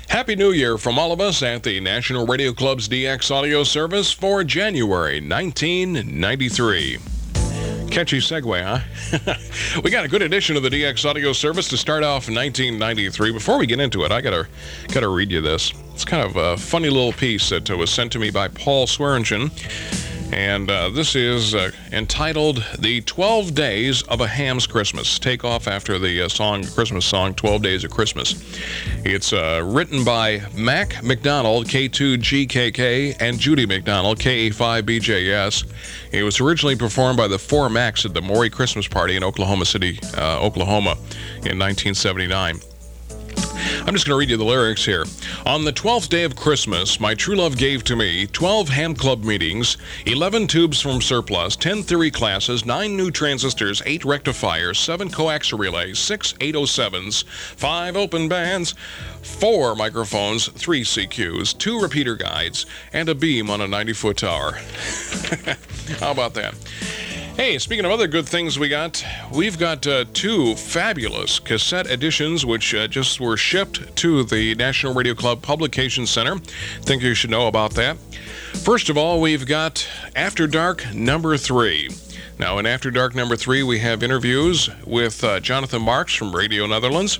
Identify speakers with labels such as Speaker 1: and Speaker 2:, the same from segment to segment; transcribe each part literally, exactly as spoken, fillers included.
Speaker 1: Happy New Year from all of us at the National Radio Club's D X Audio Service for January nineteen ninety-three. Catchy segue, huh? We got a good edition of the D X Audio Service to start off nineteen ninety-three. Before we get into it, I gotta gotta read you this. It's kind of a funny little piece that was sent to me by Paul Swearingen. And uh, this is uh, entitled The twelve Days of a Ham's Christmas. Take off after the uh, song, Christmas song, twelve Days of Christmas. It's uh, written by Mac McDonald, K two G K K, and Judy McDonald, K A five B J S. It was originally performed by the Four Macs at the Maury Christmas Party in Oklahoma City, uh, Oklahoma in nineteen seventy-nine. I'm just going to read you the lyrics here. On the twelfth day of Christmas, my true love gave to me twelve ham club meetings, eleven tubes from surplus, ten theory classes, nine new transistors, eight rectifiers, seven coax relays, six eight oh sevens, five open bands, four microphones, three C Qs, two repeater guides, and a beam on a ninety-foot tower. How about that? Hey, speaking of other good things we got, we've got uh, two fabulous cassette editions which uh, just were shipped to the National Radio Club Publication Center. Think you should know about that. First of all, we've got After Dark number three. Now, in After Dark number three, we have interviews with uh, Jonathan Marks from Radio Netherlands.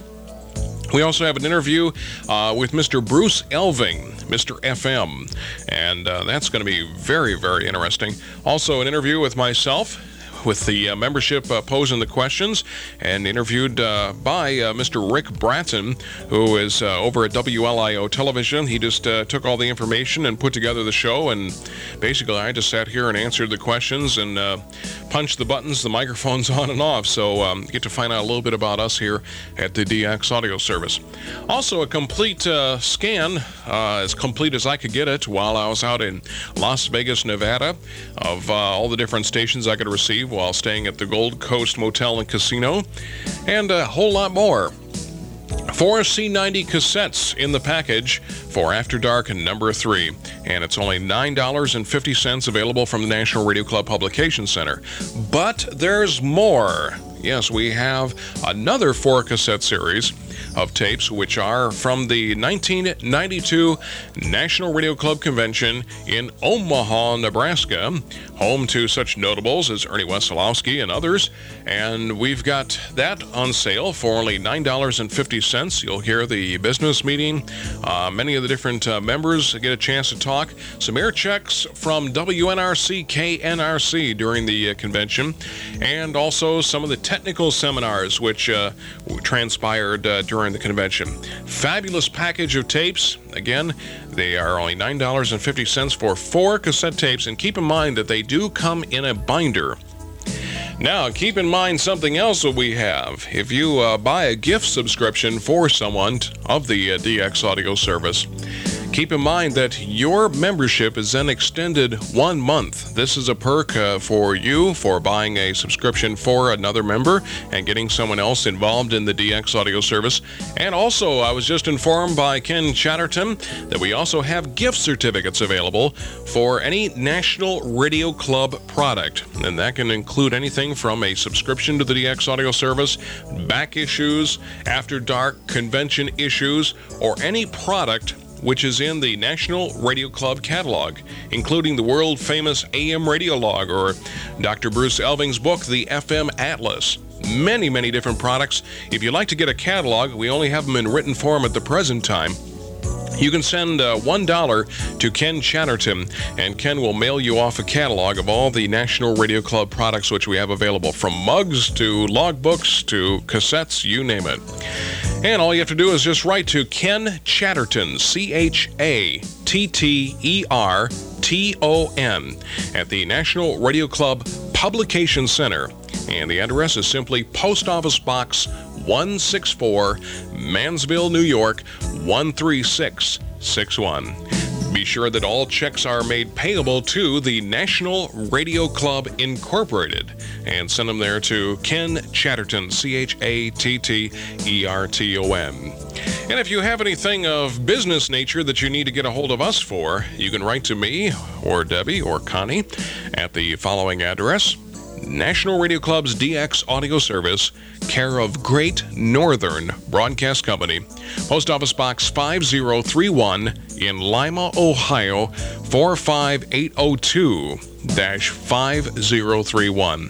Speaker 1: We also have an interview uh, with Mister Bruce Elving, Mister F M, and uh, that's going to be very, very interesting. Also, an interview with myself, with the uh, membership uh, posing the questions, and interviewed uh, by uh, Mister Rick Bratton, who is uh, over at W L I O Television. He just uh, took all the information and put together the show, and basically I just sat here and answered the questions and uh, punched the buttons, the microphones on and off, so um, you get to find out a little bit about us here at the D X Audio Service. Also, a complete uh, scan, uh, as complete as I could get it while I was out in Las Vegas, Nevada, of uh, all the different stations I could receive while staying at the Gold Coast Motel and Casino, and a whole lot more. Four C ninety cassettes in the package for After Dark number three, and it's only nine dollars and fifty cents, available from the National Radio Club Publication Center. But there's more. Yes, we have another four cassette series of tapes, which are from the nineteen ninety-two National Radio Club Convention in Omaha, Nebraska, home to such notables as Ernie Wesolowski and others. And we've got that on sale for only nine dollars and fifty cents. You'll hear the business meeting. Uh, many of the different uh, members get a chance to talk. Some air checks from W N R C K N R C during the uh, convention, and also some of the technical seminars which uh, transpired uh, during the convention. Fabulous package of tapes. Again, they are only nine dollars and fifty cents for four cassette tapes, and keep in mind that they do come in a binder. Now, keep in mind something else that we have. If you uh, buy a gift subscription for someone of the uh, D X Audio Service, keep in mind that your membership is then extended one month. This is a perk uh, for you for buying a subscription for another member and getting someone else involved in the D X Audio Service. And also, I was just informed by Ken Chatterton that we also have gift certificates available for any National Radio Club product. And that can include anything from a subscription to the D X Audio Service, back issues, After Dark convention issues, or any product which is in the National Radio Club catalog, including the world-famous A M Radio Log or Doctor Bruce Elving's book, The F M Atlas. Many, many different products. If you'd like to get a catalog, we only have them in written form at the present time. You can send uh, one dollar to Ken Chatterton, and Ken will mail you off a catalog of all the National Radio Club products which we have available, from mugs to logbooks to cassettes, you name it. And all you have to do is just write to Ken Chatterton, C H A T T E R T O N, at the National Radio Club Publication Center. And the address is simply Post Office Box one sixty-four, Mansville, New York, one three six six one. Be sure that all checks are made payable to the National Radio Club Incorporated, and send them there to Ken Chatterton, C H A T T E R T O N. And if you have anything of business nature that you need to get a hold of us for, you can write to me or Debbie or Connie at the following address: National Radio Club's D X audio service, care of Great Northern Broadcast Company, Post Office Box five zero three one in Lima, Ohio, four five eight zero two dash five zero three one.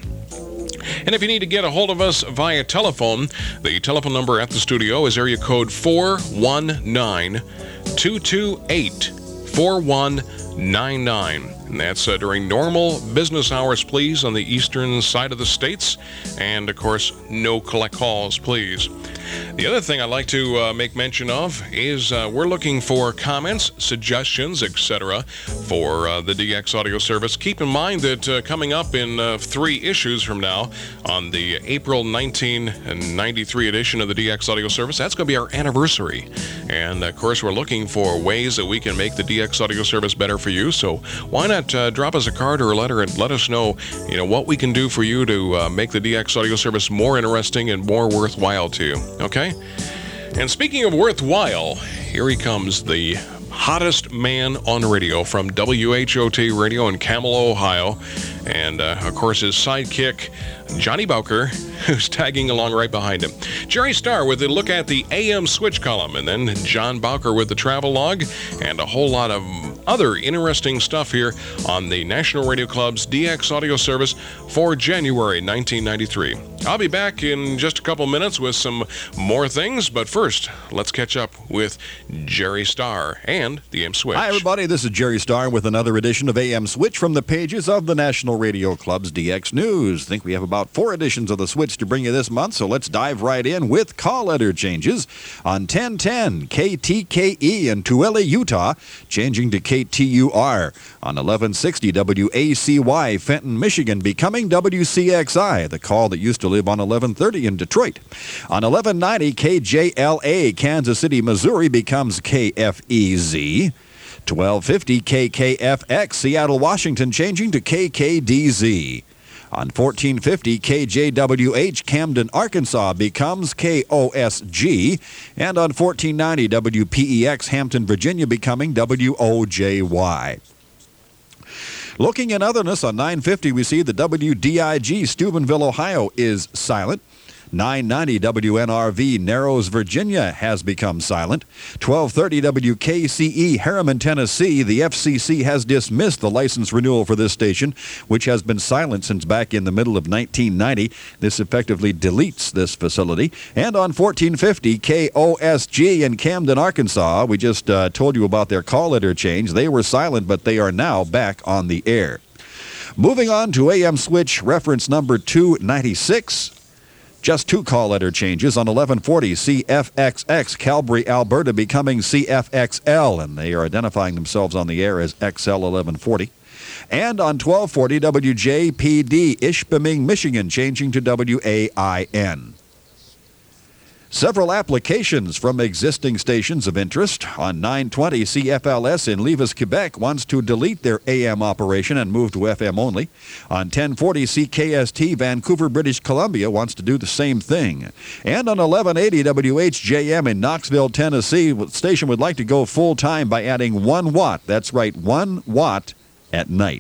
Speaker 1: And if you need to get a hold of us via telephone, the telephone number at the studio is area code four one nine, two two eight, four one nine nine. And that's uh, during normal business hours, please, on the eastern side of the states. And, of course, no collect calls, please. The other thing I'd like to uh, make mention of is uh, we're looking for comments, suggestions, et cetera for uh, the D X audio service. Keep in mind that uh, coming up in uh, three issues from now on the April nineteen ninety-three edition of the D X audio service, that's going to be our anniversary. And, of course, we're looking for ways that we can make the D X audio service better for you. So why not uh, drop us a card or a letter and let us know, you know, what we can do for you to uh, make the D X audio service more interesting and more worthwhile to you. Okay? And speaking of worthwhile, here he comes, the hottest man on radio from W H O T Radio in Camel, Ohio. And, uh, of course, his sidekick, Johnny Bowker, who's tagging along right behind him. Jerry Starr with a look at the A M Switch column, and then John Bowker with the travel log, and a whole lot of other interesting stuff here on the National Radio Club's D X audio service for January nineteen ninety-three. I'll be back in just a couple minutes with some more things, but first, let's catch up with Jerry Starr and the A M Switch.
Speaker 2: Hi, everybody. This is Jerry Starr with another edition of A M Switch from the pages of the National Radio Club's D X News. I think we have about four editions of the Switch to bring you this month, so let's dive right in with call letter changes. On ten ten, K T K E in Tooele, Utah, changing to K T U R. On eleven sixty, W A C Y, Fenton, Michigan, becoming W C X I, the call that used to live on eleven thirty in Detroit. On eleven ninety, K J L A, Kansas City, Missouri, becomes K F E Z. twelve fifty, K K F X, Seattle, Washington, changing to K K D Z. On fourteen fifty, K J W H, Camden, Arkansas, becomes K O S G. And on fourteen ninety, W P E X, Hampton, Virginia, becoming W O J Y. Looking in otherness, on nine fifty, we see the W D I G, Steubenville, Ohio, is silent. nine ninety W N R V, Narrows, Virginia, has become silent. twelve thirty W K C E, Harriman, Tennessee, the F C C has dismissed the license renewal for this station, which has been silent since back in the middle of nineteen ninety. This effectively deletes this facility. And on fourteen fifty, K O S G in Camden, Arkansas, we just uh, told you about their call letter change. They were silent, but they are now back on the air. Moving on to A M Switch reference number two ninety-six. Just two call letter changes. On eleven forty, C F X X, Calgary, Alberta, becoming C F X L, and they are identifying themselves on the air as X L eleven forty. And on twelve forty, W J P D, Ishpeming, Michigan, changing to W A I N. Several applications from existing stations of interest. On nine twenty, C F L S in Levis, Quebec, wants to delete their A M operation and move to F M only. On ten forty, C K S T, Vancouver, British Columbia, wants to do the same thing. And on eleven eighty, W H J M in Knoxville, Tennessee, the station would like to go full-time by adding one watt. That's right, one watt at night.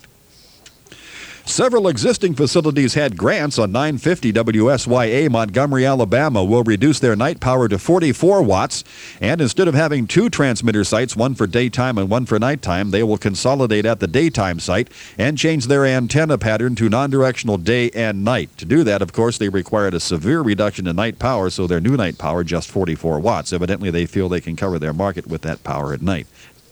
Speaker 2: Several existing facilities had grants. On nine fifty, W S Y A, Montgomery, Alabama, will reduce their night power to forty-four watts, and instead of having two transmitter sites, one for daytime and one for nighttime, they will consolidate at the daytime site and change their antenna pattern to non-directional day and night. To do that, of course, they required a severe reduction in night power, so their new night power just forty-four watts. Evidently, they feel they can cover their market with that power at night.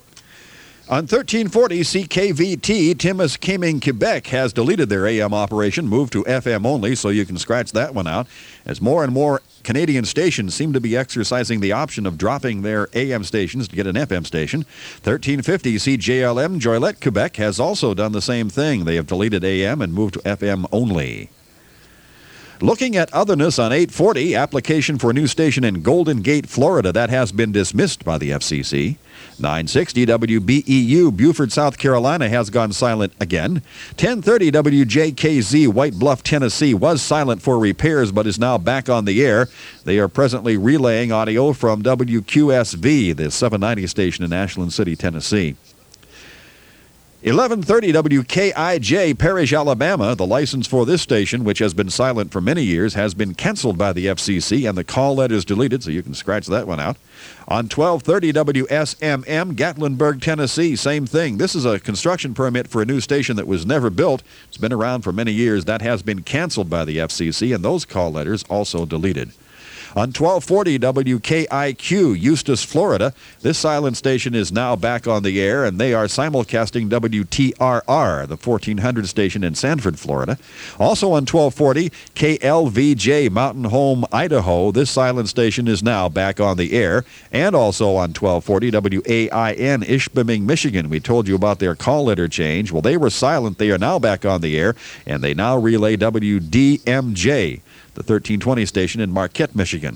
Speaker 2: On thirteen forty, C K V T, Timiskaming, Quebec, has deleted their A M operation, moved to F M only, so you can scratch that one out, as more and more Canadian stations seem to be exercising the option of dropping their A M stations to get an F M station. thirteen fifty, C J L M, Joliette, Quebec, has also done the same thing. They have deleted A M and moved to F M only. Looking at otherness on eight forty, application for a new station in Golden Gate, Florida, that has been dismissed by the F C C. nine sixty W B E U, Beaufort, South Carolina, has gone silent again. ten thirty W J K Z, White Bluff, Tennessee, was silent for repairs but is now back on the air. They are presently relaying audio from W Q S V, the seven ninety station in Ashland City, Tennessee. eleven thirty W K I J, Parrish, Alabama. The license for this station, which has been silent for many years, has been canceled by the F C C, and the call letters deleted, so you can scratch that one out. On twelve thirty W S M M, Gatlinburg, Tennessee, same thing. This is a construction permit for a new station that was never built. It's been around for many years. That has been canceled by the F C C, and those call letters also deleted. On twelve forty W K I Q, Eustis, Florida, this silent station is now back on the air, and they are simulcasting W T R R, the fourteen hundred station in Sanford, Florida. Also on twelve forty, K L V J, Mountain Home, Idaho, this silent station is now back on the air. And also on twelve forty, W A I N, Ishpeming, Michigan. We told you about their call letter change. Well, they were silent. They are now back on the air, and they now relay W D M J, the thirteen twenty station in Marquette, Michigan.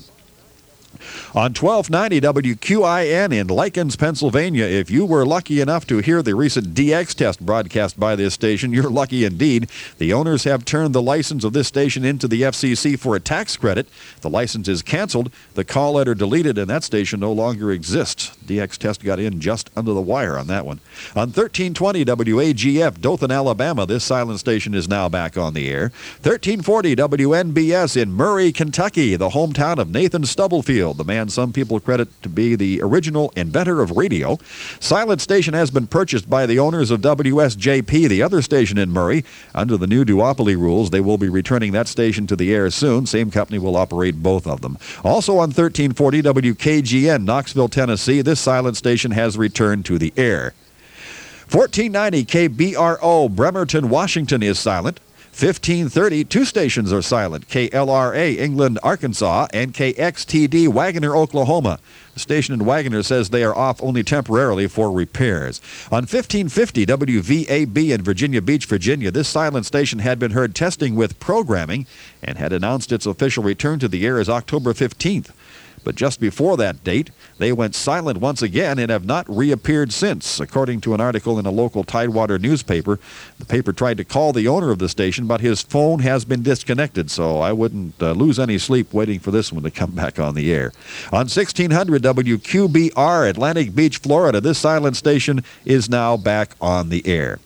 Speaker 2: On twelve ninety W Q I N in Likens, Pennsylvania, if you were lucky enough to hear the recent D X test broadcast by this station, you're lucky indeed. The owners have turned the license of this station into the F C C for a tax credit. The license is canceled, the call letter deleted, and that station no longer exists. D X test got in just under the wire on that one. On thirteen twenty W A G F, Dothan, Alabama, this silent station is now back on the air. thirteen forty W N B S in Murray, Kentucky, the hometown of Nathan Stubblefield, the man some people credit to be the original inventor of radio. Silent station has been purchased by the owners of W S J P, the other station in Murray. Under the new duopoly rules, they will be returning that station to the air soon. Same company will operate both of them. Also on thirteen forty W K G N, Knoxville, Tennessee, this silent station has returned to the air. fourteen ninety K B R O, Bremerton, Washington is silent. fifteen thirty, two stations are silent, K L R A, England, Arkansas, and K X T D, Wagoner, Oklahoma. The station in Wagoner says they are off only temporarily for repairs. On fifteen fifty W V A B in Virginia Beach, Virginia, this silent station had been heard testing with programming and had announced its official return to the air as October fifteenth. But just before that date, they went silent once again and have not reappeared since. According to an article in a local Tidewater newspaper, the paper tried to call the owner of the station, but his phone has been disconnected, so I wouldn't uh, lose any sleep waiting for this one to come back on the air. On sixteen hundred W Q B R, Atlantic Beach, Florida, this silent station is now back on the air.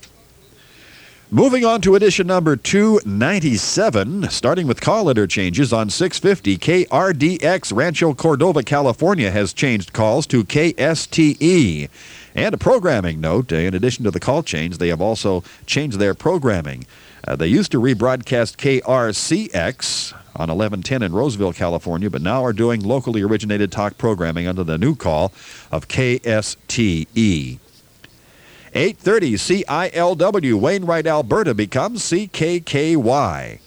Speaker 2: Moving on to edition number two ninety-seven, starting with call letter changes on six fifty, K R D X, Rancho Cordova, California, has changed calls to K S T E. And a programming note, in addition to the call change, they have also changed their programming. Uh, they used to rebroadcast K R C X on eleven ten in Roseville, California, but now are doing locally originated talk programming under the new call of K S T E. eight thirty C I L W, Wainwright, Alberta, becomes C K K Y.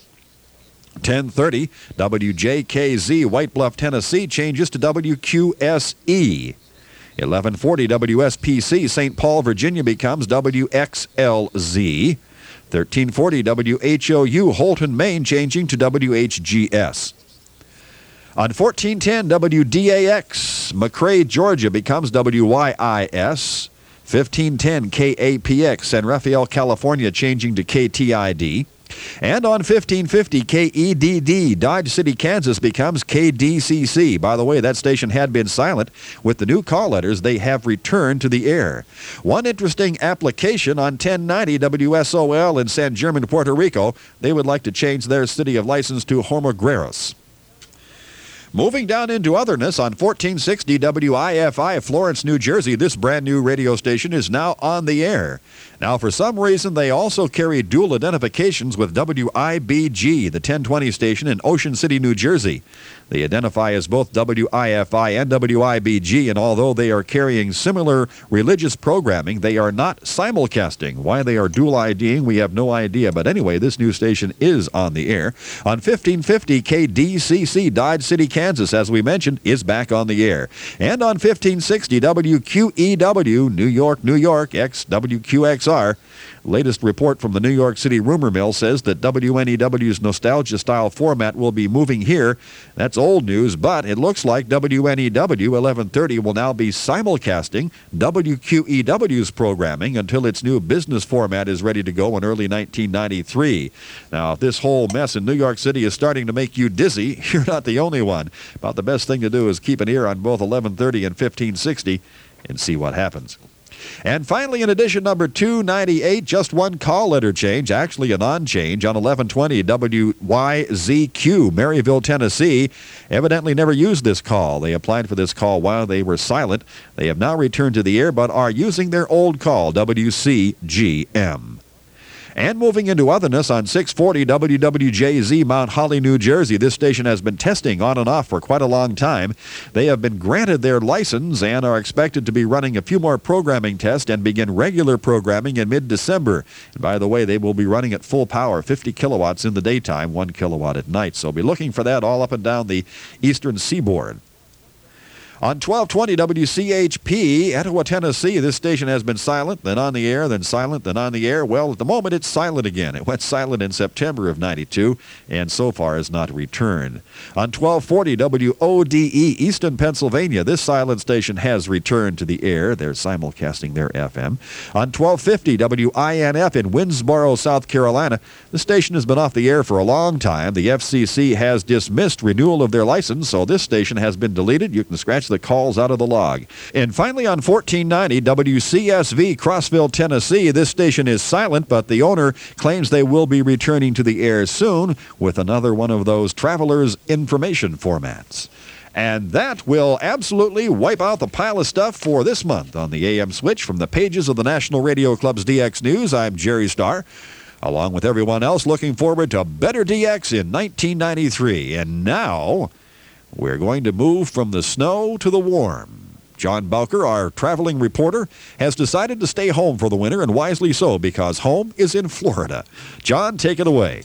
Speaker 2: ten thirty W J K Z, White Bluff, Tennessee, changes to W Q S E. eleven forty W S P C, Saint Paul, Virginia, becomes W X L Z. thirteen forty W H O U, Holton, Maine, changing to W H G S. On fourteen ten W D A X, McRae, Georgia, becomes W Y I S. fifteen ten K A P X, San Rafael, California, changing to K T I D. And on fifteen fifty K E D D, Dodge City, Kansas, becomes K D C C. By the way, that station had been silent. With the new call letters, they have returned to the air. One interesting application on ten ninety W S O L in San German, Puerto Rico. They would like to change their city of license to Hormigueros. Moving down into otherness, on fourteen sixty W I F I, Florence, New Jersey, this brand new radio station is now on the air. Now, for some reason, they also carry dual identifications with W I B G, the ten twenty station in Ocean City, New Jersey. They identify as both W I F I and W I B G, and although they are carrying similar religious programming, they are not simulcasting. Why they are dual IDing, we have no idea. But anyway, this new station is on the air. On fifteen fifty K D C C, Dodge City, Kansas, as we mentioned, is back on the air. And on fifteen sixty W Q E W, New York, New York, X W Q X R. Latest report from the New York City rumor mill says that W N E W's nostalgia-style format will be moving here. That's old news, but it looks like W N E W eleven thirty will now be simulcasting W Q E W's programming until its new business format is ready to go in early nineteen ninety-three. Now, if this whole mess in New York City is starting to make you dizzy, you're not the only one. About the best thing to do is keep an ear on both eleven thirty and fifteen sixty and see what happens. And finally, in edition number two ninety-eight, just one call letter change, actually a non-change, on eleven twenty W Y Z Q, Maryville, Tennessee. Evidently never used this call. They applied for this call while they were silent. They have now returned to the air, but are using their old call, W C G M. And moving into otherness, on six forty W W J Z, Mount Holly, New Jersey, this station has been testing on and off for quite a long time. They have been granted their license and are expected to be running a few more programming tests and begin regular programming in mid-December. And by the way, they will be running at full power, fifty kilowatts in the daytime, one kilowatt at night. So be looking for that all up and down the eastern seaboard. On twelve twenty W C H P, Etowah, Tennessee, this station has been silent, then on the air, then silent, then on the air. Well, at the moment, it's silent again. It went silent in September of ninety-two, and so far has not returned. On twelve forty W O D E, Easton, Pennsylvania, this silent station has returned to the air. They're simulcasting their F M. On twelve fifty W I N F in Winnsboro, South Carolina, the station has been off the air for a long time. The F C C has dismissed renewal of their license, so this station has been deleted. You can scratch the calls out of the log. And finally, on fourteen ninety W C S V, Crossville, Tennessee, this station is silent, but the owner claims they will be returning to the air soon with another one of those traveler's information formats. And that will absolutely wipe out the pile of stuff for this month on the A M Switch. From the pages of the National Radio Club's D X News, I'm Jerry Starr, along with everyone else looking forward to better D X in nineteen ninety-three. And now, we're going to move from the snow to the warm. John Bowker, our traveling reporter, has decided to stay home for the winter, and wisely so, because home is in Florida. John, take it away.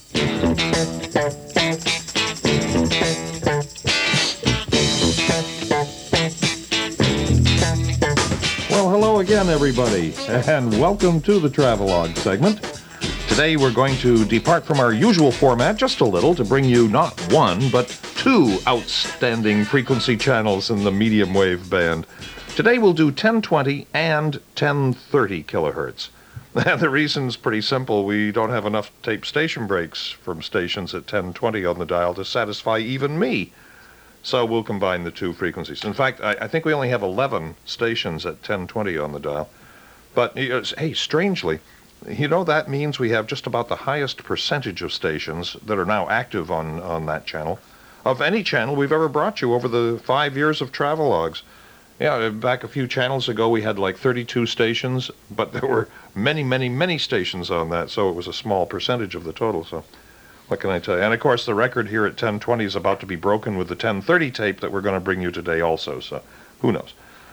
Speaker 3: Well, hello again, everybody, and welcome to the Travelogue segment. Today we're going to depart from our usual format just a little to bring you not one, but two outstanding frequency channels in the medium wave band. Today we'll do ten twenty and ten thirty kilohertz. And the reason's pretty simple. We don't have enough tape station breaks from stations at ten twenty on the dial to satisfy even me. So we'll combine the two frequencies. In fact, I, I think we only have eleven stations at ten twenty on the dial. But, hey, strangely, you know, that means we have just about the highest percentage of stations that are now active on, on that channel of any channel we've ever brought you over the five years of Travelogues. Yeah, back a few channels ago, we had like thirty-two stations, but there were many, many, many stations on that, so it was a small percentage of the total. So what can I tell you? And, of course, the record here at ten twenty is about to be broken with the ten thirty tape that we're going to bring you today also, so who knows?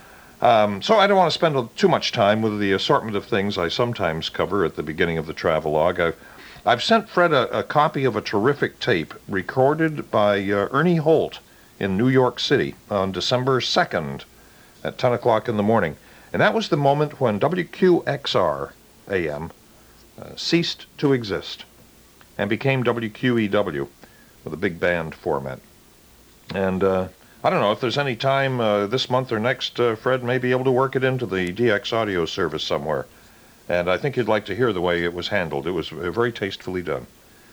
Speaker 3: Um, so I don't want to spend too much time with the assortment of things I sometimes cover at the beginning of the Travelogue. I've, I've sent Fred a, a copy of a terrific tape recorded by uh, Ernie Holt in New York City on December second at ten o'clock in the morning. And that was the moment when W Q X R A M uh, ceased to exist and became W Q E W with a big band format. And uh, I don't know if there's any time uh, this month or next, uh, Fred may be able to work it into the D X audio service somewhere. And I think you'd like to hear the way it was handled. It was very tastefully done.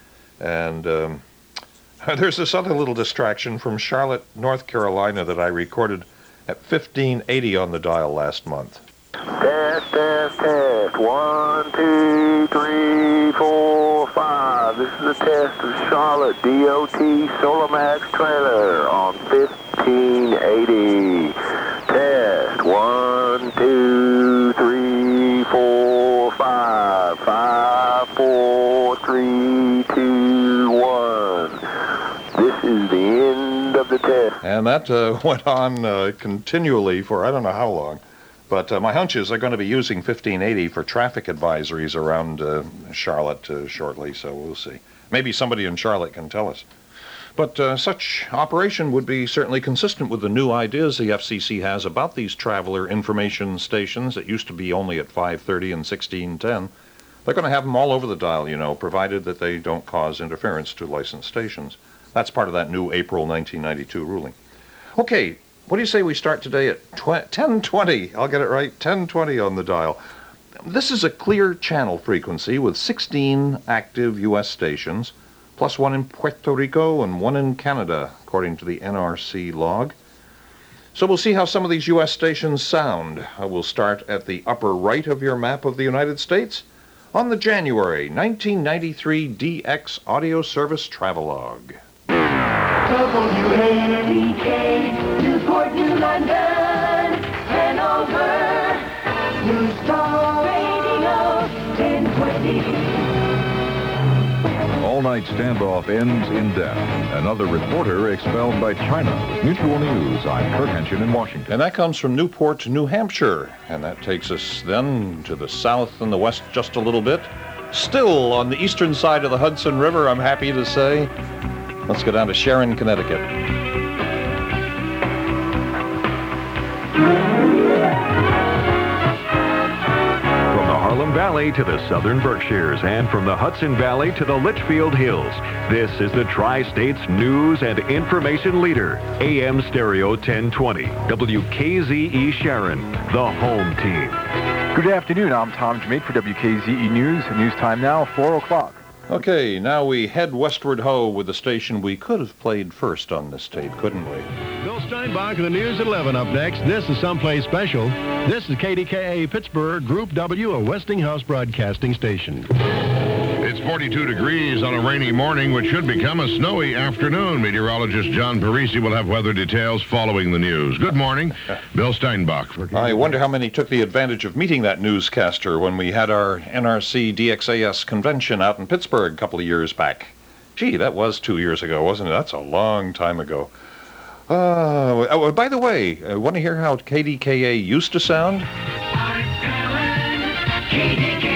Speaker 3: And um, there's this other little distraction from Charlotte, North Carolina that I recorded at fifteen eighty on the dial last month.
Speaker 4: Test, test, test. One, two, three, four, five. This is a test of Charlotte D O T Solamax trailer on fifteen eighty. Test. One, two, three, four, five. Five, four, three, two, one. This is the end of the test.
Speaker 3: And that uh, went on uh, continually for I don't know how long. But uh, my hunch is they're going to be using fifteen eighty for traffic advisories around uh, Charlotte uh, shortly, so we'll see. Maybe somebody in Charlotte can tell us. But uh, such operation would be certainly consistent with the new ideas the F C C has about these traveler information stations that used to be only at five thirty and sixteen ten. They're going to have them all over the dial, you know, provided that they don't cause interference to licensed stations. That's part of that new April nineteen ninety-two ruling. Okay. What do you say we start today at ten twenty? I'll get it right, ten twenty on the dial. This is a clear channel frequency with sixteen active U S stations, plus one in Puerto Rico and one in Canada, according to the N R C log. So we'll see how some of these U S stations sound. Uh, we'll start at the upper right of your map of the United States on the January nineteen ninety-three D X Audio Service Travelogue.
Speaker 5: W A T K, Newport, New London, Hanover, New Star Radio, ten twenty.
Speaker 6: All-night standoff ends in death. Another reporter expelled by China. With Mutual News, I'm Kurt Henshin in Washington.
Speaker 3: And that comes from Newport, New Hampshire. And that takes us then to the south and the west just a little bit. Still on the eastern side of the Hudson River, I'm happy to say. Let's go down to Sharon, Connecticut.
Speaker 7: From the Harlem Valley to the southern Berkshires and from the Hudson Valley to the Litchfield Hills, this is the Tri-States News and Information Leader, A M Stereo ten twenty, W K Z E Sharon, the home team.
Speaker 8: Good afternoon. I'm Tom Schmidt for W K Z E News. News time now, four o'clock.
Speaker 3: Okay, now we head westward ho with the station we could have played first on this tape, couldn't we?
Speaker 9: Bill Steinbach and the News at eleven up next. This is Someplace Special. This is K D K A Pittsburgh, Group W, a Westinghouse broadcasting station.
Speaker 10: It's forty-two degrees on a rainy morning, which should become a snowy afternoon. Meteorologist John Parisi will have weather details following the news. Good morning, Bill Steinbach.
Speaker 3: I wonder how many took the advantage of meeting that newscaster when we had our N R C D X A S convention out in Pittsburgh a couple of years back. Gee, that was two years ago, wasn't it? That's a long time ago. Uh, oh, by the way, uh, want to hear how K D K A used to sound?
Speaker 9: K D K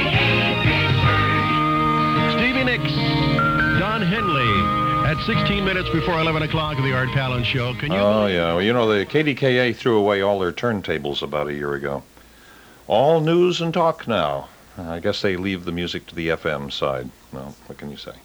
Speaker 9: A Stevie Nicks, Don Henley, at sixteen minutes before eleven o'clock of the Art Palin Show. Can you?
Speaker 3: Oh, yeah. Well, you know, the K D K A threw away all their turntables about a year ago. All news and talk now. I guess they leave the music to the F M side. Well, what can you say?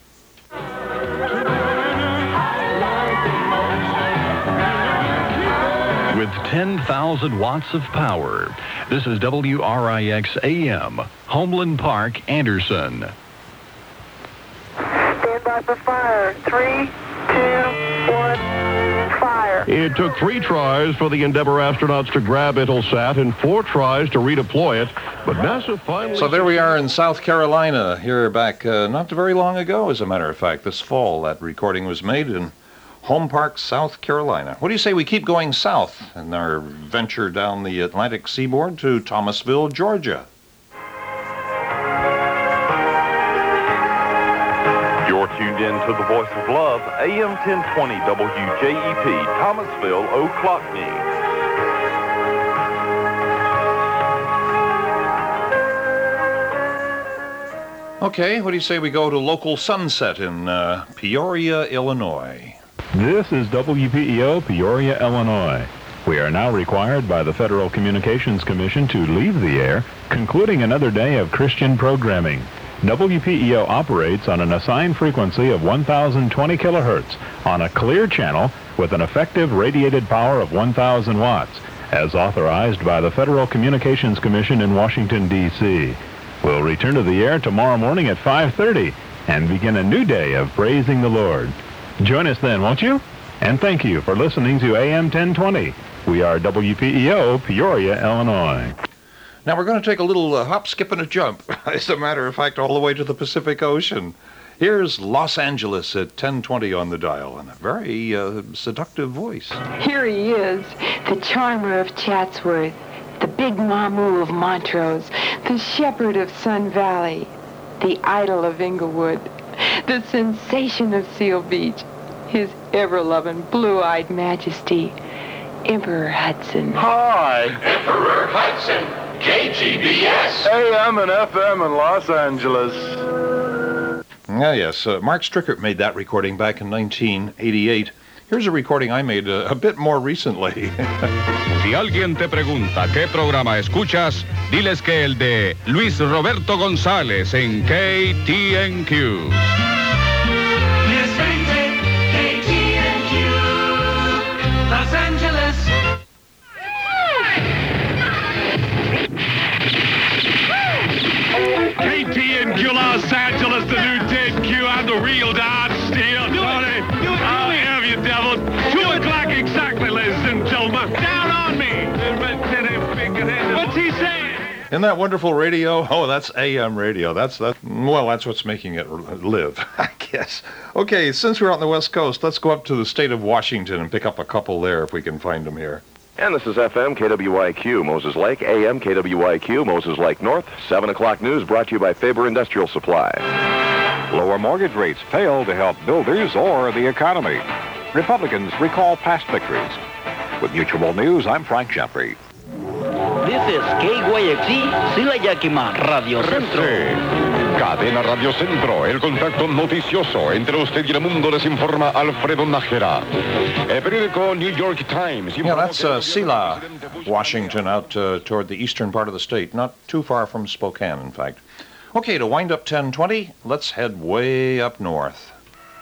Speaker 7: With ten thousand watts of power, this is W R I X A M, Homeland Park, Anderson.
Speaker 4: Stand by for fire. Three, two, one, fire.
Speaker 9: It took three tries for the Endeavour astronauts to grab Intelsat and four tries to redeploy it, but NASA finally...
Speaker 3: So there we are in South Carolina, here back uh, not very long ago, as a matter of fact. This fall, that recording was made in Home Park, South Carolina. What do you say we keep going south in our venture down the Atlantic seaboard to Thomasville, Georgia?
Speaker 11: You're tuned in to the Voice of Love, A M ten twenty W J E P, Thomasville, Ocklackney.
Speaker 3: Okay, what do you say we go to local sunset in uh, Peoria, Illinois?
Speaker 12: This is W P E O, Peoria, Illinois. We are now required by the Federal Communications Commission to leave the air, concluding another day of Christian programming. W P E O operates on an assigned frequency of one thousand twenty kilohertz on a clear channel with an effective radiated power of one thousand watts, as authorized by the Federal Communications Commission in Washington, D C We'll return to the air tomorrow morning at five thirty and begin a new day of praising the Lord. Join us then, won't you? And thank you for listening to A M ten twenty. We are W P E O, Peoria, Illinois.
Speaker 3: Now we're going to take a little uh, hop, skip, and a jump, as a matter of fact, all the way to the Pacific Ocean. Here's Los Angeles at ten twenty on the dial, and a very uh, seductive voice.
Speaker 13: Here he is, the charmer of Chatsworth, the big Mamu of Montrose, the shepherd of Sun Valley, the idol of Inglewood, the sensation of Seal Beach, his ever-loving blue-eyed majesty, Emperor Hudson.
Speaker 14: Hi, Emperor Hudson, K G B S, A M and F M in Los Angeles.
Speaker 3: Ah, yes, uh, Mark Strickert made that recording back in nineteen eighty-eight. Here's a recording I made uh, a bit more recently.
Speaker 15: Si alguien te pregunta qué programa escuchas, diles que el de Luis Roberto González en K T N Q.
Speaker 5: K T N Q, Los Angeles.
Speaker 16: K T N Q Los Angeles, the new ten Q, I'm the real Don Steele. Tony, I'll have you, devil. Two o'clock exactly, ladies and gentlemen. Down
Speaker 3: Isn't that wonderful radio? Oh, that's A M radio. That's that. Well, that's what's making it live, I guess. Okay, since we're out on the West Coast, let's go up to the state of Washington and pick up a couple there if we can find them here.
Speaker 17: And this is F M K W I Q, Moses Lake, A M K W I Q, Moses Lake North. seven o'clock news brought to you by Faber Industrial Supply.
Speaker 7: Lower mortgage rates fail to help builders or the economy. Republicans recall past victories. With Mutual News, I'm Frank Jeffrey.
Speaker 18: This is K Y X E, Sila Yakima, Radio Centro.
Speaker 19: Cadena Radio Centro, el contacto noticioso entre usted y el mundo, les informa Alfredo Nájera. El periódico New York Times.
Speaker 3: Yeah, that's uh, Sila, Washington, out uh, toward the eastern part of the state, not too far from Spokane, in fact. Okay, to wind up ten twenty, let's head way up north.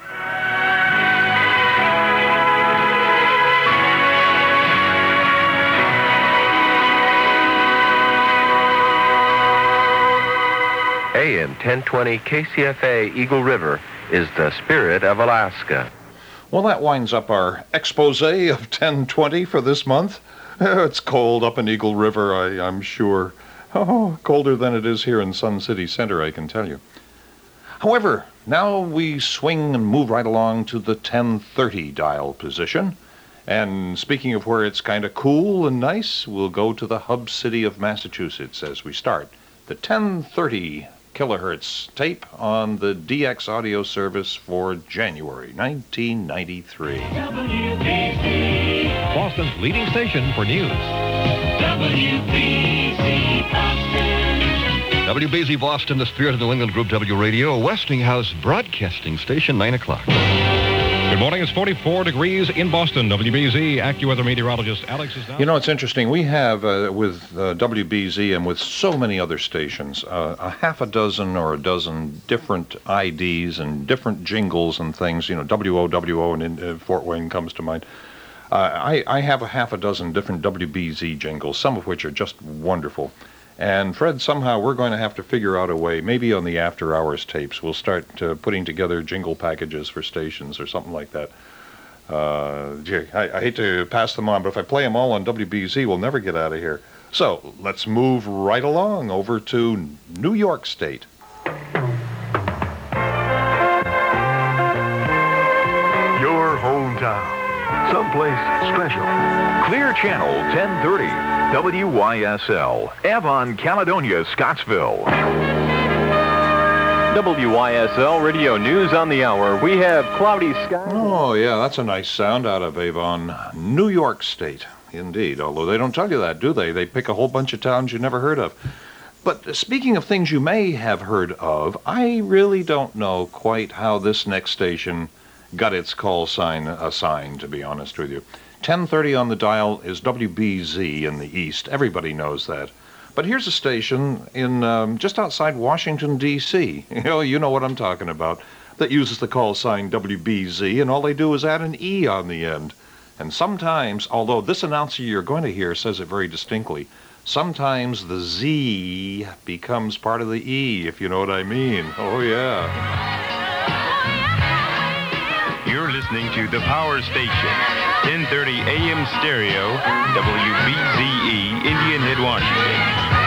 Speaker 20: A M ten twenty K C F A Eagle River is the spirit of Alaska.
Speaker 3: Well, that winds up our expose of ten twenty for this month. It's cold up in Eagle River, I, I'm sure. Oh, colder than it is here in Sun City Center, I can tell you. However, now we swing and move right along to the ten thirty dial position. And speaking of where it's kind of cool and nice, we'll go to the hub city of Massachusetts as we start the ten thirty kilohertz tape on the D X audio service for January nineteen ninety-three.
Speaker 21: W B C, Boston's leading station for news. W B C Boston.
Speaker 22: W B C Boston, the spirit of New England Group W Radio, Westinghouse Broadcasting Station, nine o'clock.
Speaker 23: Good morning. It's forty-four degrees in Boston. W B Z AccuWeather meteorologist Alex is down.
Speaker 3: You know, it's interesting. We have, uh, with uh, W B Z and with so many other stations, uh, a half a dozen or a dozen different I Ds and different jingles and things. You know, W O W O and in, uh, Fort Wayne comes to mind. Uh, I, I have a half a dozen different W B Z jingles, some of which are just wonderful. And Fred, somehow we're going to have to figure out a way, maybe on the after hours tapes, we'll start uh, putting together jingle packages for stations or something like that. Uh, gee, I, I hate to pass them on, but if I play them all on W B Z, we'll never get out of here. So let's move right along over to New York State.
Speaker 7: Your hometown, someplace special. Clear Channel ten thirty. W Y S L, Avon, Caledonia, Scottsville.
Speaker 8: W Y S L Radio News on the hour. We have cloudy skies.
Speaker 3: Oh, yeah, that's a nice sound out of Avon, New York State. Indeed, although they don't tell you that, do they? They pick a whole bunch of towns you never heard of. But speaking of things you may have heard of, I really don't know quite how this next station got its call sign assigned, to be honest with you. ten thirty on the dial is W B Z in the east. Everybody knows that. But here's a station in um, just outside Washington, D C You know, you know what I'm talking about. That uses the call sign W B Z, and all they do is add an E on the end. And sometimes, although this announcer you're going to hear says it very distinctly, sometimes the Z becomes part of the E, if you know what I mean. Oh, yeah.
Speaker 24: You're listening to The Power Station, ten thirty A M stereo, W B Z E, Indian Head, Washington.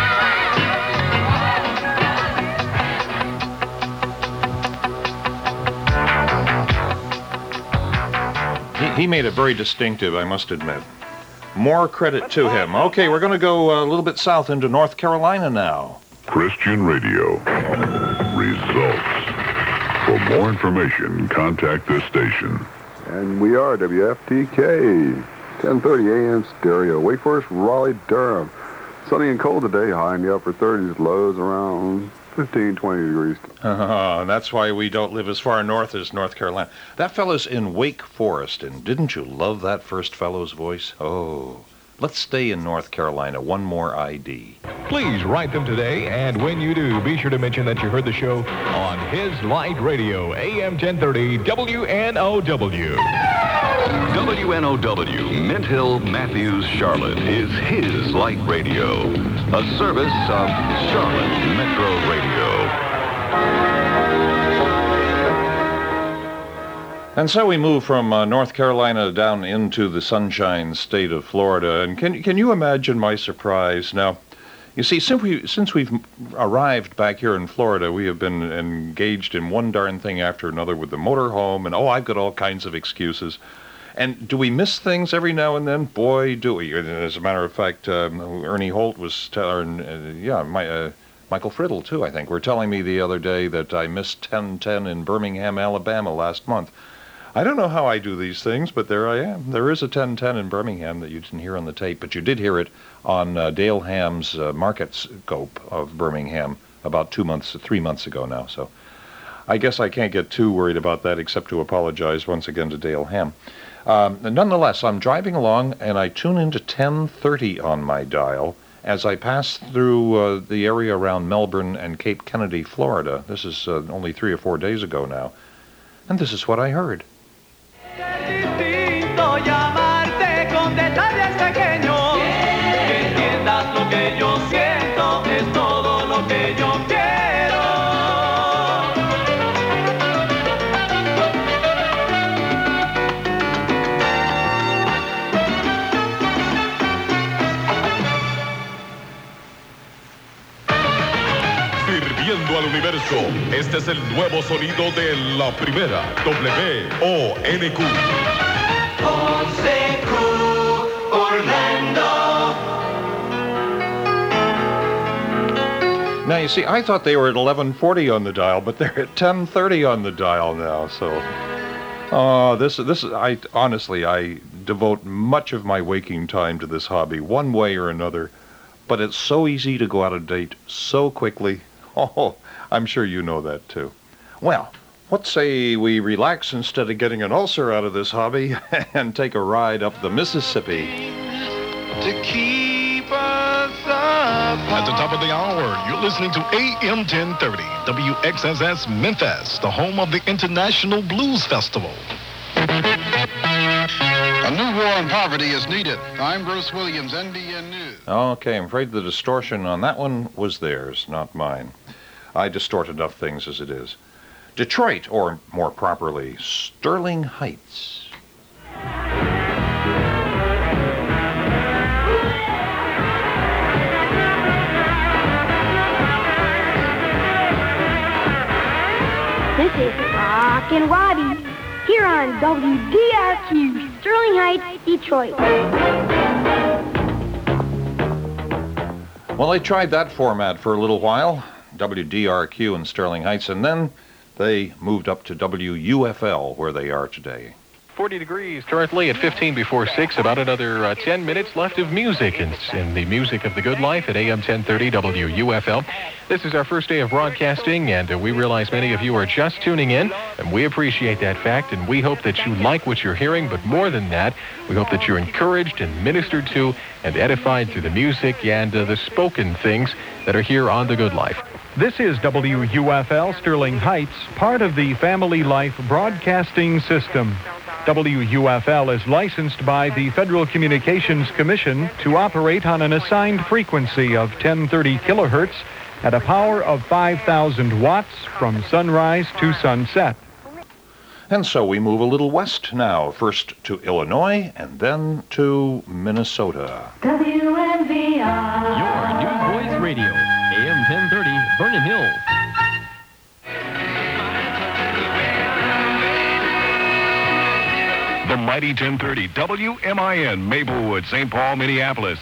Speaker 3: He, he made it very distinctive, I must admit. More credit to him. Okay, we're going to go a little bit south into North Carolina now.
Speaker 6: Christian Radio. Results. For more information, contact this station.
Speaker 25: And we are W F T K, ten thirty A M stereo. Wake Forest, Raleigh, Durham. Sunny and cold today, high in the upper thirties, lows around fifteen, twenty degrees.
Speaker 3: Uh, that's why we don't live as far north as North Carolina. That fellow's in Wake Forest, and didn't you love that first fellow's voice? Oh, let's stay in North Carolina. One more I D.
Speaker 21: Please write them today, and when you do, be sure to mention that you heard the show on His Light Radio, A M ten thirty W N O W.
Speaker 26: W N O W, Mint Hill, Matthews, Charlotte, is His Light Radio, a service of Charlotte Metro Radio.
Speaker 3: And so we move from uh, North Carolina down into the sunshine state of Florida. And can, can you imagine my surprise? Now, You see, since, we, since we've arrived back here in Florida, we have been engaged in one darn thing after another with the motorhome, and oh, I've got all kinds of excuses. And do we miss things every now and then? Boy, do we. As a matter of fact, um, Ernie Holt was telling, uh, yeah, my, uh, Michael Friddle, too, I think, were telling me the other day that I missed ten ten in Birmingham, Alabama last month. I don't know how I do these things, but there I am. There is a ten ten in Birmingham that you didn't hear on the tape, but you did hear it on uh, Dale Ham's uh, market scope of Birmingham about two months, three months ago now. So I guess I can't get too worried about that except to apologize once again to Dale Ham. Um, nonetheless, I'm driving along, and I tune into ten thirty on my dial as I pass through uh, the area around Melbourne and Cape Kennedy, Florida. This is uh, only three or four days ago now. And this is what I heard.
Speaker 1: Sirviendo al universo, este es el nuevo sonido de la primera, W O N Q.
Speaker 5: Ponce Q, Orlando.
Speaker 3: Now, you see, I thought they were at eleven forty on the dial, but they're at ten thirty on the dial now, so... Oh, this, this is, I, honestly, I devote much of my waking time to this hobby, one way or another, but it's so easy to go out of date so quickly. Oh, I'm sure you know that, too. Well, let's say we relax instead of getting an ulcer out of this hobby and take a ride up the Mississippi.
Speaker 1: To keep us up. At the top of the hour, you're listening to A M ten thirty, W X S S Memphis, the home of the International Blues Festival.
Speaker 2: A new war on poverty is needed. I'm Bruce Williams, N B N News.
Speaker 3: Okay, I'm afraid the distortion on that one was theirs, not mine. I distort enough things as it is. Detroit, or more properly, Sterling Heights.
Speaker 4: This is Rockin' Robbie, here on W D R Q, Sterling Heights, Detroit.
Speaker 3: Well, they tried that format for a little while, W D R Q in Sterling Heights, and then they moved up to W U F L, where they are today.
Speaker 23: forty degrees currently at fifteen before six. About another uh, ten minutes left of music in, in the music of the good life at A M ten thirty W U F L. This is our first day of broadcasting, and uh, we realize many of you are just tuning in, and we appreciate that fact, and we hope that you like what you're hearing, but more than that, we hope that you're encouraged and ministered to and edified through the music and uh, the spoken things that are here on The Good Life.
Speaker 9: This is W U F L Sterling Heights, part of the Family Life Broadcasting System. W U F L is licensed by the Federal Communications Commission to operate on an assigned frequency of ten thirty kilohertz at a power of five thousand watts from sunrise to sunset.
Speaker 3: And so we move a little west now, first to Illinois and then to Minnesota.
Speaker 5: W M V R.
Speaker 10: Your New Voice Radio, A M ten thirty, Vernon Hills.
Speaker 1: The mighty ten thirty W M I N, Maplewood, Saint Paul, Minneapolis.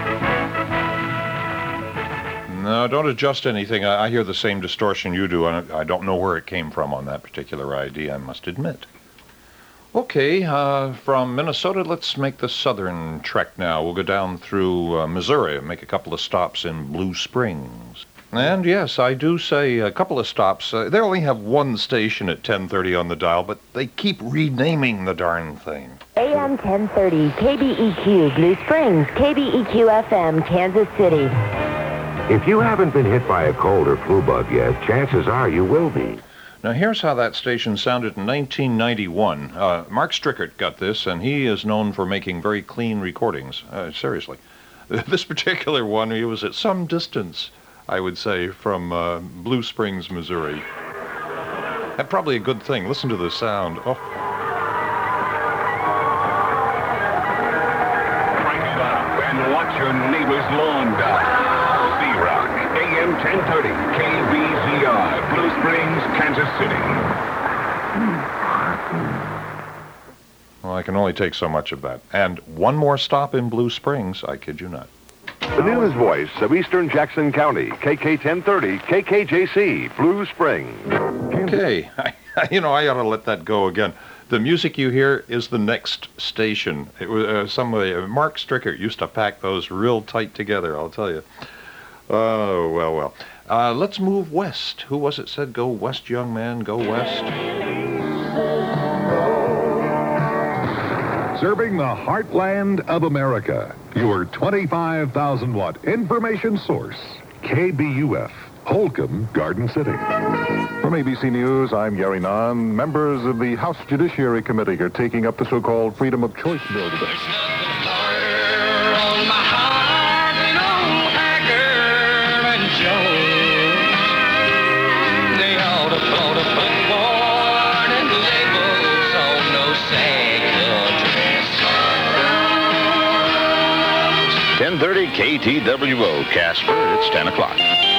Speaker 3: No, don't adjust anything. I, I hear the same distortion you do, and I don't know where it came from on that particular I D, I must admit. Okay, uh, from Minnesota, let's make the southern trek now. We'll go down through uh, Missouri and make a couple of stops in Blue Springs. And yes, I do say a couple of stops. Uh, they only have one station at ten thirty on the dial, but they keep renaming the darn thing.
Speaker 11: A M ten thirty, K B E Q, Blue Springs, K B E Q F M, Kansas City.
Speaker 27: If you haven't been hit by a cold or flu bug yet, chances are you will be.
Speaker 3: Now, here's how that station sounded in nineteen ninety-one. Uh, Mark Strickert got this, and he is known for making very clean recordings. Uh, seriously. This particular one, he was at some distance, I would say, from uh, Blue Springs, Missouri. That's probably a good thing. Listen to the sound. Oh.
Speaker 1: And watch your neighbor's lawn die. See
Speaker 26: ten thirty K B Z I, Blue Springs, Kansas City.
Speaker 3: Well, I can only take so much of that. And one more stop in Blue Springs, I kid you not.
Speaker 19: The news voice of Eastern Jackson County, K K ten thirty, K K J C, Blue Springs.
Speaker 3: Okay, you know, I ought to let that go again. The music you hear is the next station. It was uh, somebody, uh, Mark Stricker used to pack those real tight together, I'll tell you. Oh, well, well. Uh, let's move west. Who was it said, go west, young man, go west?
Speaker 6: Serving the heartland of America, your twenty-five thousand watt information source, K B U F, Holcomb, Garden City. From A B C News, I'm Gary Nahn. Members of the House Judiciary Committee are taking up the so-called Freedom of Choice bill today.
Speaker 12: ten thirty K T W O, Casper, it's ten o'clock.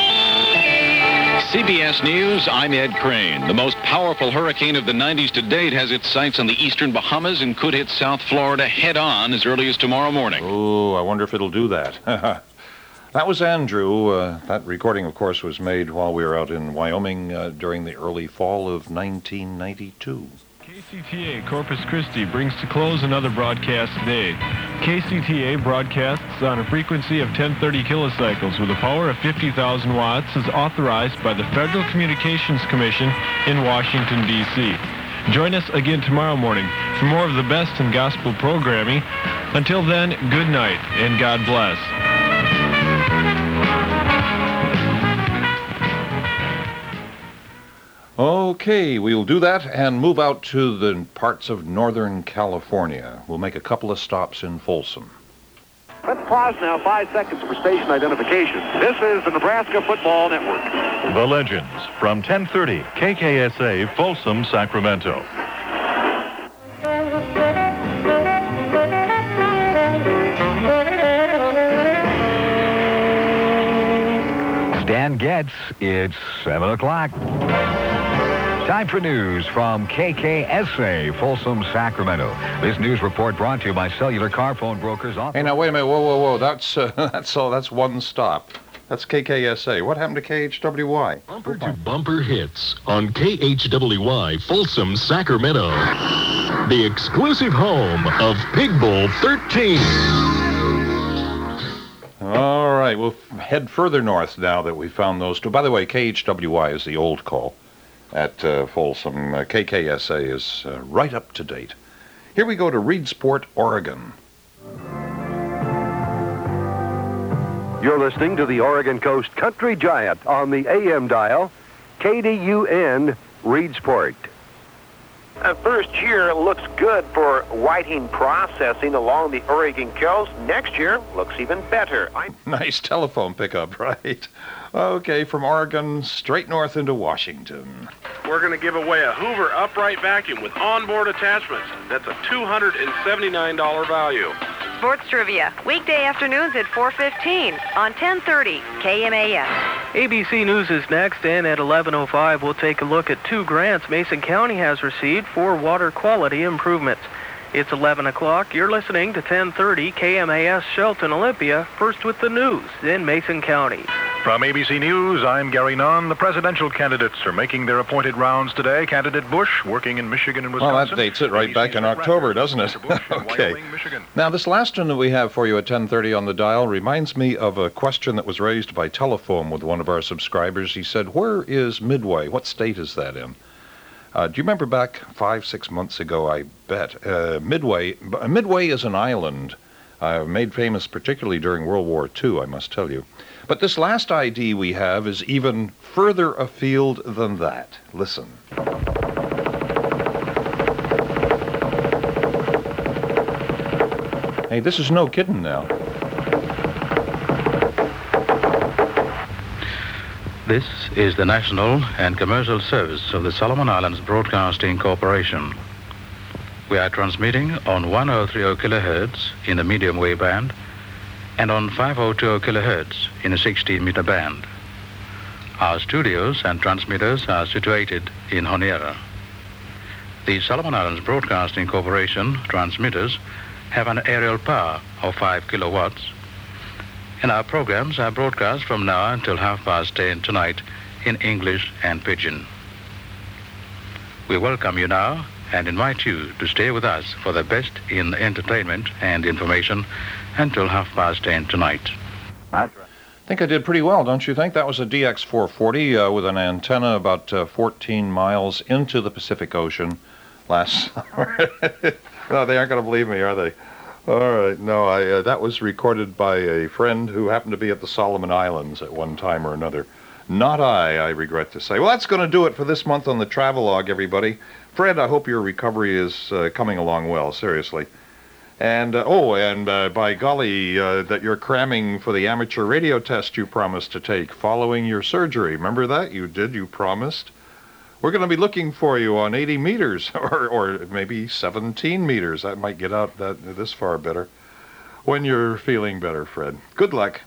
Speaker 13: C B S News, I'm Ed Crane. The most powerful hurricane of the nineties to date has its sights on the eastern Bahamas and could hit South Florida head-on as early as tomorrow morning.
Speaker 3: Oh, I wonder if it'll do that. That was Andrew. Uh, that recording, of course, was made while we were out in Wyoming uh, during the early fall of nineteen ninety-two.
Speaker 9: K C T A Corpus Christi brings to close another broadcast day. K C T A broadcasts on a frequency of ten thirty kilocycles with a power of fifty thousand watts as authorized by the Federal Communications Commission in Washington, D C Join us again tomorrow morning for more of the best in gospel programming. Until then, good night and God bless.
Speaker 3: Okay, we'll do that and move out to the parts of Northern California. We'll make a couple of stops in Folsom.
Speaker 14: Let's pause now, five seconds for station identification. This is the Nebraska Football Network.
Speaker 15: The Legends from ten thirty K K S A, Folsom, Sacramento.
Speaker 16: Stan Getz, it's seven o'clock. Time for news from K K S A, Folsom, Sacramento. This news report brought to you by Cellular Car Phone Brokers.
Speaker 3: Hey, now, wait a minute. Whoa, whoa, whoa. That's, uh, that's, all, that's one stop. That's K K S A. What happened to K H W Y?
Speaker 17: Bumper to bumper hits on K H W Y, Folsom, Sacramento. The exclusive home of Pig Bowl thirteen.
Speaker 3: All right. We'll head further north now that we found those two. By the way, K H W Y is the old call at uh, Folsom. Uh, K K S A is uh, right up to date. Here we go to Reedsport, Oregon.
Speaker 18: You're listening to the Oregon Coast Country Giant on the A M dial, K D U N, Reedsport.
Speaker 14: Uh, first year looks good for whiting processing along the Oregon coast. Next year looks even better. I-
Speaker 3: Nice telephone pickup, right? Okay, from Oregon straight north into Washington.
Speaker 28: We're going to give away a Hoover upright vacuum with onboard attachments. That's a two hundred seventy-nine dollars value.
Speaker 29: Sports trivia, weekday afternoons at four fifteen on ten thirty K M A S.
Speaker 30: A B C News is next, and at eleven oh five we'll take a look at two grants Mason County has received for water quality improvements. It's eleven o'clock. You're listening to ten thirty K M A S Shelton Olympia, first with the news in Mason County.
Speaker 15: From A B C News, I'm Gary Nahn. The presidential candidates are making their appointed rounds today. Candidate Bush, working in Michigan and Wisconsin.
Speaker 3: Well, that dates it right back in October, doesn't it? Okay. Now, this last one that we have for you at ten thirty on the dial reminds me of a question that was raised by telephone with one of our subscribers. He said, where is Midway? What state is that in? Uh, do you remember back five, six months ago, I bet, uh, Midway, Midway is an island uh, made famous particularly during World War Two, I must tell you. But this last I D we have is even further afield than that. Listen. Hey, this is no kidding now.
Speaker 31: This is the National and Commercial Service of the Solomon Islands Broadcasting Corporation. We are transmitting on one oh three oh kilohertz in the medium wave band and on five oh two oh kilohertz in a sixteen meter band. Our studios and transmitters are situated in Honiara. The Solomon Islands Broadcasting Corporation transmitters have an aerial power of five kilowatts, and our programs are broadcast from now until half past ten tonight in English and Pidgin. We welcome you now and invite you to stay with us for the best in entertainment and information until half past ten tonight.
Speaker 3: I think I did pretty well, don't you think? That was a D X four forty uh, with an antenna about uh, fourteen miles into the Pacific Ocean last summer. No, they aren't going to believe me, are they? All right. No, I, uh, that was recorded by a friend who happened to be at the Solomon Islands at one time or another. Not I, I regret to say. Well, that's going to do it for this month on the Travelogue, everybody. Fred, I hope your recovery is uh, coming along well, seriously. And, uh, oh, and uh, by golly, uh, that you're cramming for the amateur radio test you promised to take following your surgery. Remember that? You did, you promised. We're going to be looking for you on eighty meters, or, or maybe seventeen meters. That might get out that this far better. When you're feeling better, Fred. Good luck.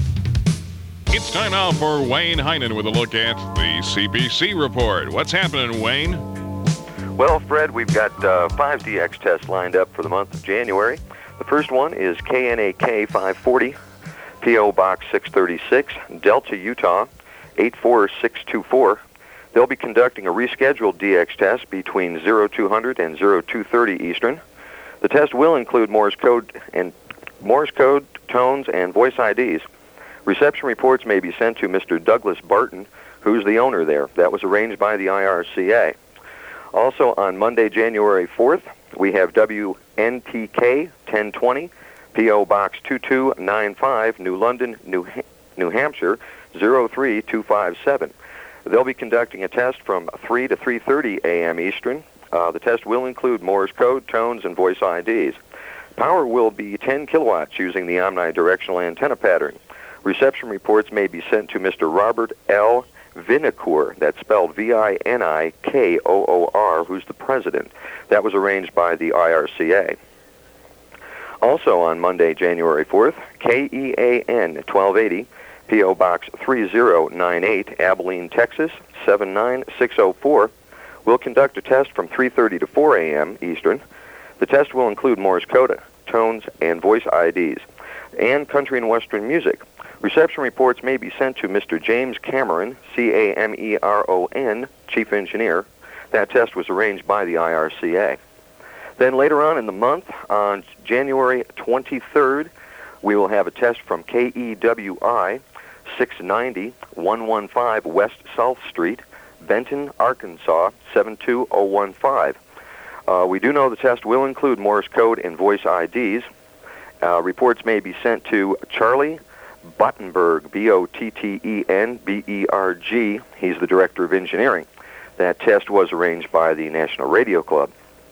Speaker 2: It's time now for Wayne Heinen with a look at the C P C report. What's happening, Wayne?
Speaker 18: Well, Fred, we've got uh, five D X tests lined up for the month of January. The first one is K N A K five forty, P O Box six thirty-six, Delta, Utah, eight four six two four. They'll be conducting a rescheduled D X test between oh two hundred and oh two thirty Eastern. The test will include Morse code and Morse code, tones, and voice I Ds. Reception reports may be sent to Mister Douglas Barton, who's the owner there. That was arranged by the I R C A. Also, on Monday, January fourth, we have W N T K ten twenty, P O Box two two nine five, New London, New, ha- New Hampshire, oh three two five seven. They'll be conducting a test from three to three thirty a.m. Eastern. Uh, the test will include Morse code, tones, and voice I Ds. Power will be ten kilowatts using the omnidirectional antenna pattern. Reception reports may be sent to Mister Robert L. Vinokour, that's spelled V I N I K O O R, who's the president. That was arranged by the I R C A. Also on Monday, January fourth, K E A N twelve eighty, P O Box three oh nine eight, Abilene, Texas, seven nine six oh four, will conduct a test from three thirty to four a.m. Eastern. The test will include Morse code, tones, and voice I Ds, and country and western music. Reception reports may be sent to Mister James Cameron, C A M E R O N, Chief Engineer. That test was arranged by the I R C A. Then later on in the month, on January twenty-third, we will have a test from K E W I six ninety, one fifteen West South Street, Benton, Arkansas, seven two oh one five. Uh, we do know the test will include Morse code and voice I Ds. Uh, reports may be sent to Charlie Bottenberg, B O T T E N B E R G. He's the Director of Engineering. That test was arranged by the National Radio Club.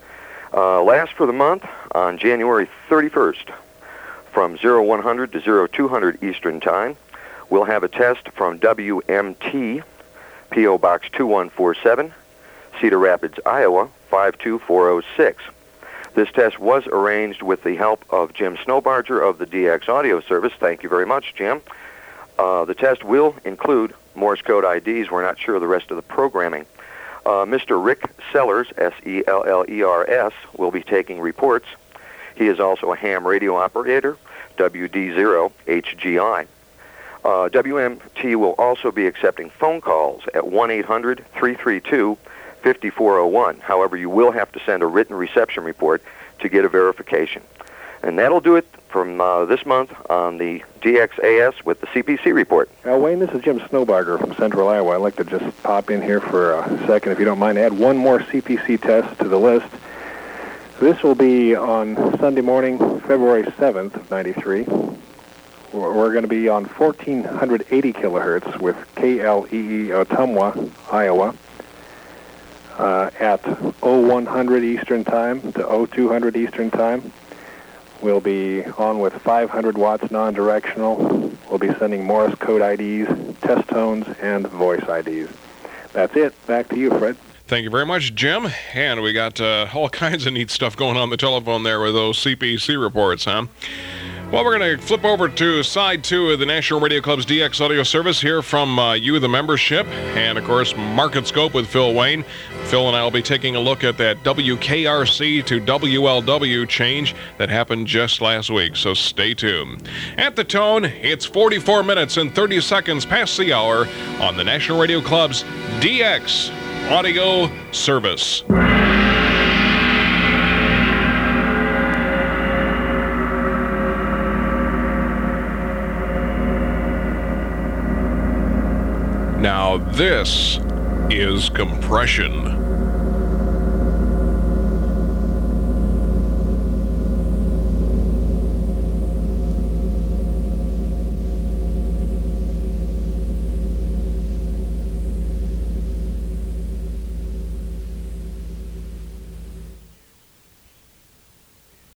Speaker 18: Uh, last for the month, on January thirty-first, from oh one hundred to oh two hundred Eastern Time, we'll have a test from W M T, P O Box two one four seven, Cedar Rapids, Iowa, five two four oh six. This test was arranged with the help of Jim Snowbarger of the D X Audio Service. Thank you very much, Jim. Uh, the test will include Morse code I Ds. We're not sure of the rest of the programming. Uh, Mister Rick Sellers, S E L L E R S, will be taking reports. He is also a ham radio operator, W D zero H G I. Uh, W M T will also be accepting phone calls at one eight hundred three three two five four oh one. However, you will have to send a written reception report to get a verification. And that'll do it from uh, this month on the D X A S with the C P C report.
Speaker 4: Now, Wayne, this is Jim Snowbarger from Central Iowa. I'd like to just pop in here for a second, if you don't mind, add one more C P C test to the list. This will be on Sunday morning, February seventh of ninety-three. We're going to be on fourteen eighty kilohertz with K L E E Ottumwa, Iowa, uh, at oh one hundred Eastern Time to oh two hundred Eastern Time. We'll be on with five hundred watts non-directional. We'll be sending Morse code I Ds, test tones, and voice I Ds. That's it. Back to you, Fred.
Speaker 2: Thank you very much, Jim. And we got uh, all kinds of neat stuff going on the telephone there with those C P C reports, huh? Well, we're going to flip over to side two of the National Radio Club's D X audio service, here from uh, you, the membership, and, of course, Market Scope with Phil Wayne. Phil and I will be taking a look at that W K R C to W L W change that happened just last week, so stay tuned. At the tone, it's forty-four minutes and thirty seconds past the hour on the National Radio Club's D X audio service. Now this is compression.